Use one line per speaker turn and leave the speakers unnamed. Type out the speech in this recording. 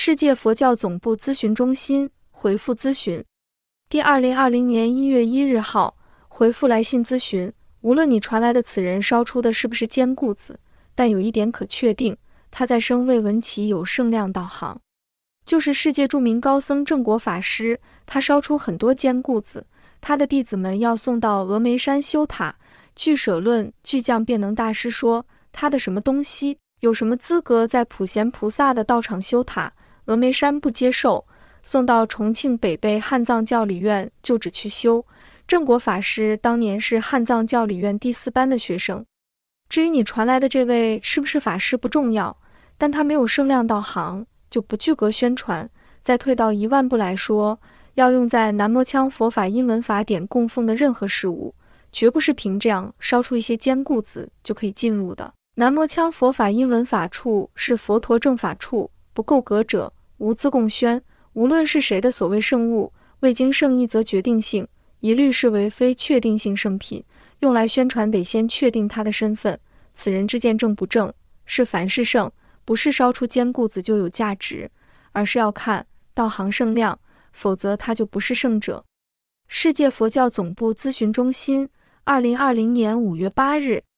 世界佛教总部咨询中心回复咨询。第2020年1月1日号回复来信咨询，无论你传来的此人烧出的是不是坚固子，但有一点可确定，他在生未闻其有圣量道行，就是世界著名高僧正果法师，他烧出很多坚固子，他的弟子们要送到峨眉山修塔。俱舍论巨匠辩能大师说，他的什么东西有什么资格在普贤菩萨的道场修塔？峨眉山不接受，送到重庆北碚汉藏教理院就只去修。正果法师当年是汉藏教理院第4班的学生。至于你传来的这位是不是法师不重要，但他没有圣量道行，就不具格宣传。再退到1万步来说，要用在南摩腔佛法英文法典供奉的任何事物，绝不是凭这样烧出一些坚固子就可以进入的。南摩腔佛法英文法处是佛陀正法处，不够格者无资供宣。无论是谁的所谓圣物，未经圣意则决定性，一律视为非确定性圣品，用来宣传得先确定他的身份，此人之见正不正，是凡是圣，不是烧出坚固子就有价值，而是要看道行圣量，否则他就不是圣者。世界佛教总部咨询中心2020年5月8日。